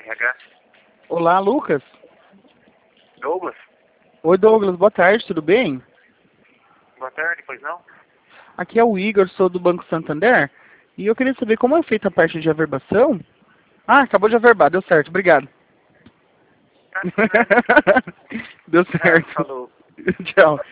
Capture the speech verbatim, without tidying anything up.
R H. Olá, Lucas. Douglas? Oi, Douglas. Boa tarde, tudo bem? Boa tarde, pois não? Aqui é o Igor, sou do Banco Santander. E eu queria saber como é feita a parte de averbação. Ah, acabou de averbar, deu certo, obrigado. Ah, de nada. Deu Ah, certo. falou. Tchau.